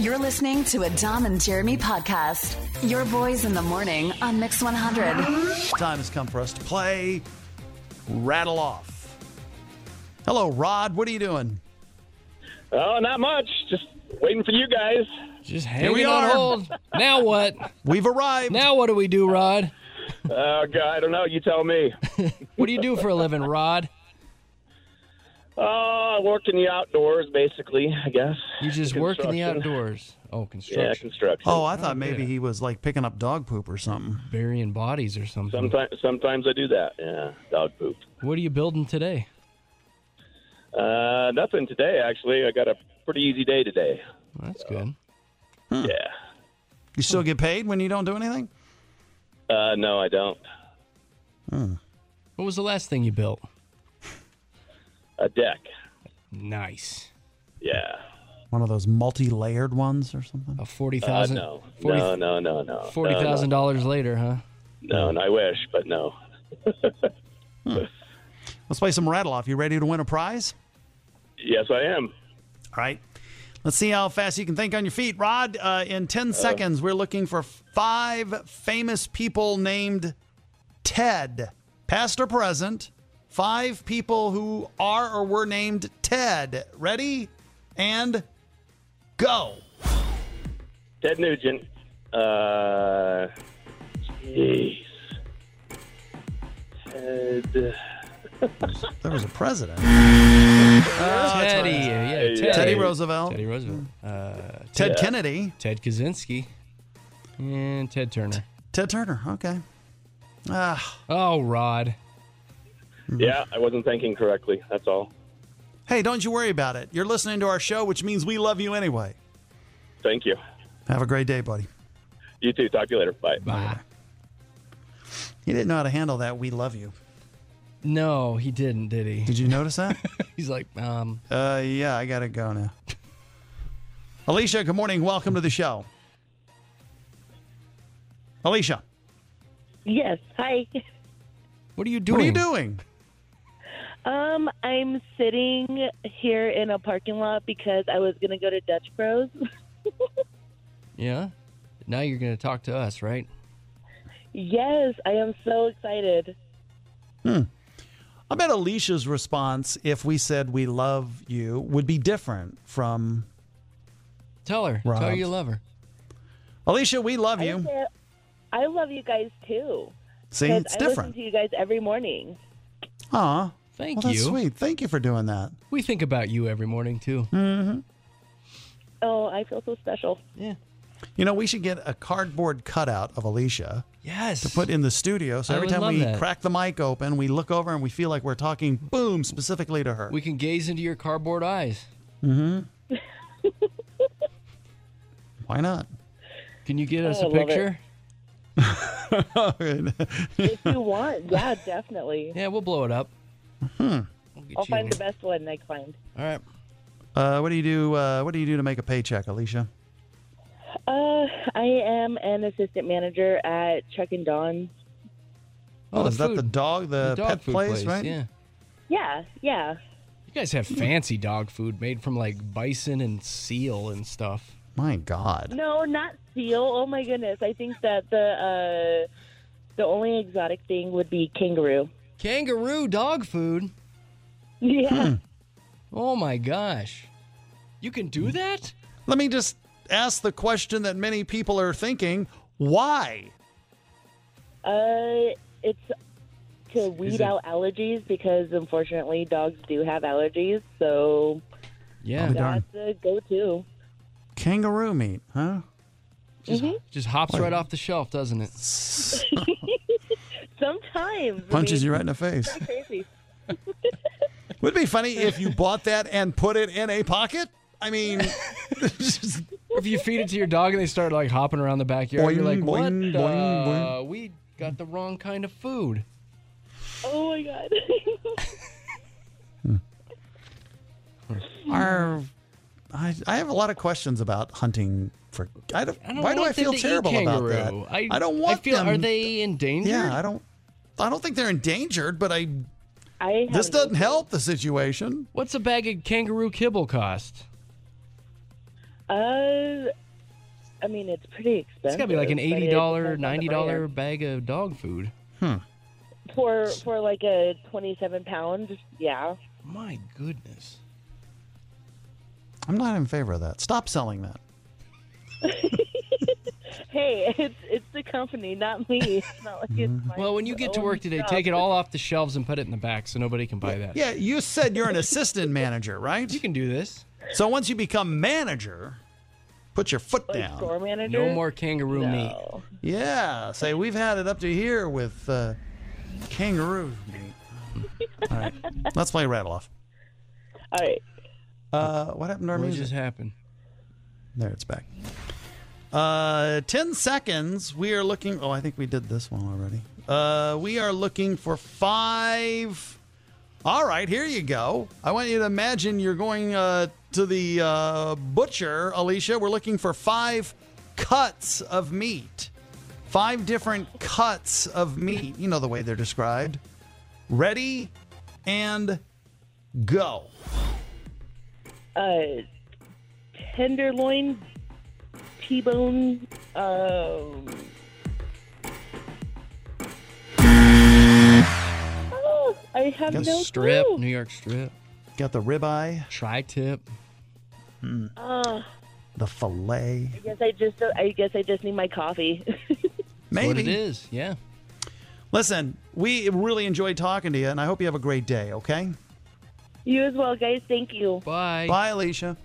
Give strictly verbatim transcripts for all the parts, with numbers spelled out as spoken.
You're listening to a Dom and Jeremy podcast. Your boys in the morning on Mix one hundred. Time has come for us to play Rattle Off. Hello, Rod. What are you doing? Oh, not much. Just waiting for you guys. Just Here we hanging on are. hold. Now what? We've arrived. Now what do we do, Rod? Oh, God, I don't know. You tell me. What do you do for a living, Rod? Oh, I work in the outdoors, basically, I guess. You just work in the Construction. outdoors. Oh, construction. Yeah, construction. Oh, I thought Oh, maybe yeah. he was like picking up dog poop or something. Burying bodies or something. Sometimes, sometimes I do that. Yeah, dog poop. What are you building today? Uh, nothing today, actually. I got a pretty easy day today. Well, that's good. Yeah. You still get paid when you don't do anything? Uh, no, I don't. What was the last thing you built? A deck. Nice. Yeah. One of those multi-layered ones or something? A forty Uh, thousand. no. forty No, no, no, no. Forty thousand dollars later, huh? No, no, no, I wish, but no. Let's play some Rattle Off. You ready to win a prize? Yes, I am. All right. Let's see how fast you can think on your feet. Rod, uh, in ten seconds, we're looking for five famous people named Ted, past or present. Five people who are or were named Ted. Ready? And go. Ted Nugent. Uh, jeez. Ted. There was a president. Teddy. Yeah, Hey, Teddy. Teddy Roosevelt. Teddy Roosevelt. Uh, Ted Yeah. Kennedy. Ted Kaczynski. And Ted Turner. Ted Turner. Okay. Ah. Oh, Rod. Yeah, I wasn't thinking correctly. That's all. Hey, don't you worry about it. You're listening to our show, which means we love you anyway. Thank you. Have a great day, buddy. You too. Talk to you later. Bye. Bye. He didn't know how to handle that. We love you. No, he didn't, did he? Did you notice that? He's like, um, uh, yeah, I got to go now. Alicia, good morning. Welcome to the show. Alicia, Yes. Hi. what are you doing? what are you doing? Um, I'm sitting here in a parking lot because I was gonna go to Dutch Bros. Yeah? Now you're going to talk to us, right? Yes, I am so excited. I bet Alicia's response, if we said we love you, would be different from Tell her. Tell her Rob's. you love her. Alicia. We love I, you. say- I love you guys too. See, 'Cause it's I different. listen to you guys every morning. Aw. Thank Well, that's you. sweet. Thank you for doing that. We think about you every morning, too. Oh, I feel so special. Yeah. You know, we should get a cardboard cutout of Alicia Yes. to put in the studio. So I every would time love we that. crack the mic open, we look over and we feel like we're talking, boom, specifically to her. We can gaze into your cardboard eyes. Why not? Can you get us Oh, a I love picture? If you want, yeah, definitely. Yeah, we'll blow it up. We'll get I'll you find in the here. best one I can find. All right. uh, what do you do? Uh, what do you do to make a paycheck, Alicia? Uh, I am an assistant manager at Chuck and Don's. Oh, the is that the food- dog, the, dog pet food place, right? Yeah. Yeah, yeah. You guys have fancy dog food made from like bison and seal and stuff. My God. No, not seal. Oh my goodness! I think that the uh, the only exotic thing would be kangaroo. Kangaroo dog food? Yeah. Oh my gosh. You can do that? Let me just ask the question that many people are thinking. Why? Uh, it's to weed it- out allergies because unfortunately dogs do have allergies. So Yeah. I'll be darned. that's a go-to. Kangaroo meat, huh? Just, just hops right off the shelf, doesn't it? Sometimes Punches I you mean, right in the face. crazy. Would it be funny if you bought that and put it in a pocket? I mean, just- Or if you feed it to your dog and they start like hopping around the backyard, you're Boing, like, what? boing, boing, uh, boing. We got the wrong kind of food. Oh my god. are I, I have a lot of questions about hunting for. I don't, I don't why do I want them feel to eat terrible about that? kangaroo. I, I don't want I feel, them. Are they endangered? Yeah, I don't. I don't think they're endangered, but I. I This have no doesn't clue. help the situation. What's a bag of kangaroo kibble cost? Uh, I mean, it's pretty expensive. It's got to be like an but eighty it dollars, depends on the ninety dollars brand. bag of dog food. For for like a twenty-seven pound, yeah. My goodness. I'm not in favor of that. Stop selling that. Hey, it's it's the company, not me. It's not like it's my Well, when you get to own work today, stuff. take it all off the shelves and put it in the back so nobody can buy that. Yeah, you said you're an assistant manager, right? You can do this. So once you become manager, put your foot Like down. store manager. No more kangaroo meat. No. Yeah, say we've had it up to here with uh, kangaroo meat. All right, let's play rattle off. All right. Uh, what happened to our What music? just happened? There, it's back. Uh, ten seconds. We are looking. Oh, I think we did this one already. Uh, we are looking for five. All right, here you go. I want you to imagine you're going uh, to the uh, butcher, Alicia. We're looking for five cuts of meat. Five different cuts of meat. You know the way they're described. Ready and go. Uh, tenderloin, T-bone. Um, oh, I have Got no Strip, clue. New York strip, Got the ribeye, tri-tip. Uh, the fillet. I guess I just I guess I just need my coffee. Maybe. What it is, yeah. Listen, we really enjoyed talking to you, and I hope you have a great day, okay? You as well, guys. Thank you. Bye. Bye, Alicia.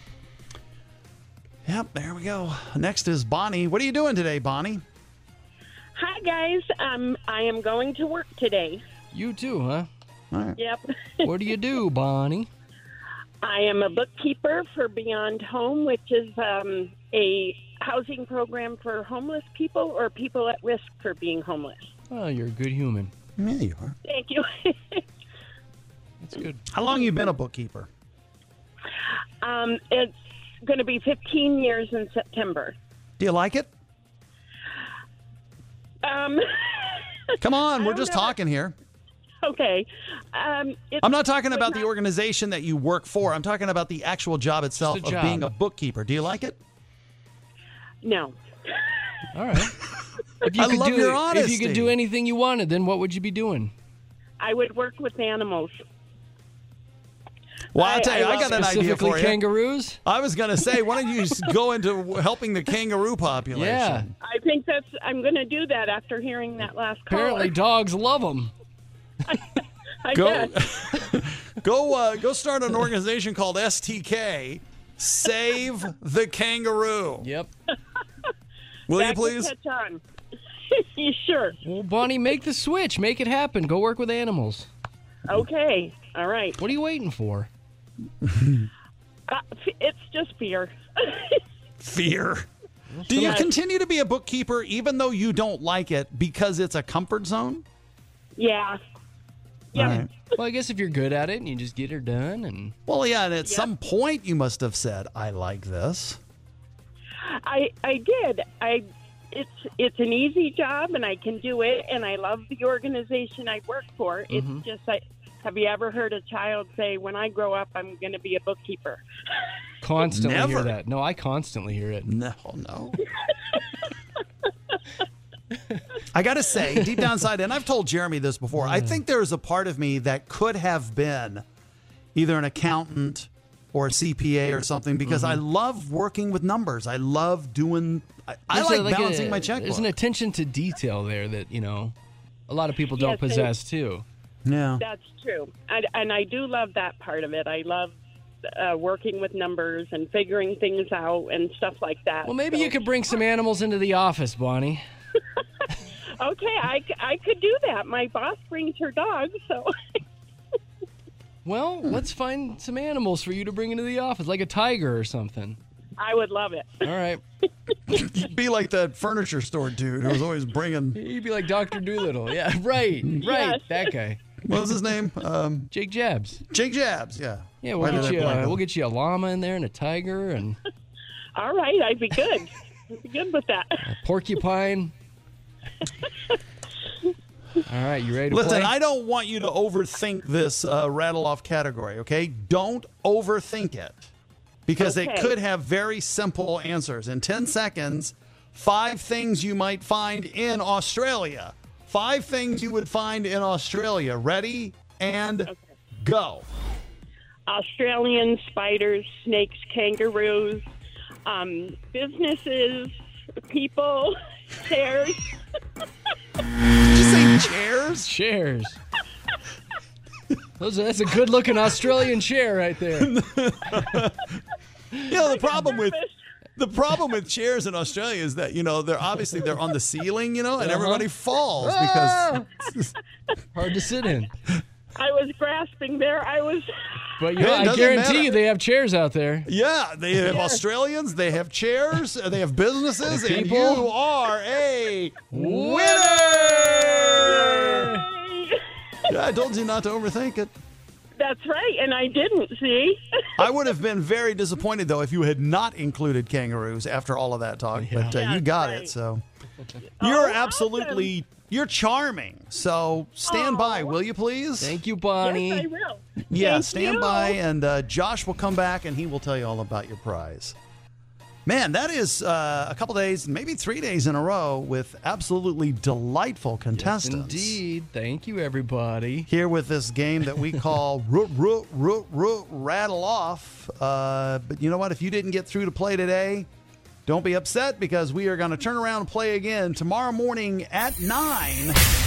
Yep, there we go. Next is Bonnie. What are you doing today, Bonnie? Hi, guys. Um, I am going to work today. You too, huh? All right. Yep. What do you do, Bonnie? I am a bookkeeper for Beyond Home, which is um, a housing program for homeless people or people at risk for being homeless. Oh, you're a good human. Yeah, you are. Thank you. That's good. How long you been a bookkeeper? um, it's going to be fifteen years in September. Do you like it? Um, Come on, we're don't just know. talking here. okay. Um, it's, I'm not talking about the not- organization that you work for. I'm talking about the actual job itself Just of a job. being a bookkeeper. Do you like it? No. All right. If you I could love do, your If honesty. you could do anything you wanted, then what would you be doing? I would work with animals. Well, I'll I- tell you, I I, love got an idea Specifically for you. kangaroos? I was going to say, why don't you just go into helping the kangaroo population? Yeah. I think that's. I'm going to do that after hearing that last call. Apparently dogs love them. I Go, guess. go, uh, go start an organization called S T K. Save the kangaroo. Yep. Will you That could please? catch on. You sure? Well, Bonnie, make the switch. Make it happen. Go work with animals. Okay. All right. What are you waiting for? Uh, f- it's just fear. Fear. Do you Yes. continue to be a bookkeeper even though you don't like it because it's a comfort zone? Yeah. Yeah. All right. Well, I guess if you're good at it and you just get her done and Well, yeah, and at some point you must have said, I like this. I I did. I it's it's an easy job and I can do it and I love the organization I work for. It's just like, have you ever heard a child say, "When I grow up, I'm going to be a bookkeeper"? constantly Never. hear that. No, I constantly hear it. No, no. I got to say, deep down inside, and I've told Jeremy this before, I think there is a part of me that could have been either an accountant or a C P A or something because I love working with numbers. I love doing, I, I There's like a- like balancing a- my There's checkbook. an attention to detail there that, you know, a lot of people don't Yes, they- possess too. Yeah. That's true. And, and I do love that part of it. I love uh, working with numbers and figuring things out and stuff like that. Well, maybe So- you could bring some animals into the office, Bonnie. Okay, I, c- I could do that. My boss brings her dog, so Well, let's find some animals for you to bring into the office, like a tiger or something. I would love it. All right. Be like that furniture store dude who was always bringing, You'd be like Doctor Doolittle. Yeah, right, right. Yes. That guy. what was his name? Um, Jake Jabs. Jake Jabs, yeah. Yeah, Why we'll did get I you. blank Uh, on we'll it? get you a llama in there and a tiger and All right, I'd be good. I'd be good with that. a porcupine. All right, you ready to Listen, play? I don't want you to overthink this uh, rattle off category, okay? Don't overthink it. because Okay. it could have very simple answers. In ten seconds, five things you might find in Australia. Five things you would find in Australia. Ready and go. Australian spiders, snakes, kangaroos, um, businesses, people, chairs. Did you say chairs? Chairs. Those are, that's a good-looking Australian chair right there. You know, the problem with the problem with chairs in Australia is that, you know, they're obviously they're on the ceiling, you know, and Uh-huh. everybody falls Ah! because Hard to sit in. I was grasping there. I was. But you Hey, know, it I doesn't guarantee matter. you they have chairs out there. yeah, they have Australians, they have chairs, uh, they have businesses, and People. you are a winner! I told you not to overthink it. That's right, and I didn't see. I would have been very disappointed, though, if you had not included kangaroos after all of that talk. But uh, you That's got right. it, so you're Oh, absolutely you're charming. So stand by, will you please? Thank you, Bonnie. Yes, I will. yeah, Thank stand you. by, and uh, Josh will come back and he will tell you all about your prize. Man, that is uh, a couple days, maybe three days in a row with absolutely delightful Yes, contestants. indeed. Thank you, everybody. Here with this game that we call root, root, root, root, rattle off. Uh, but you know what? If you didn't get through to play today, don't be upset because we are going to turn around and play again tomorrow morning at nine.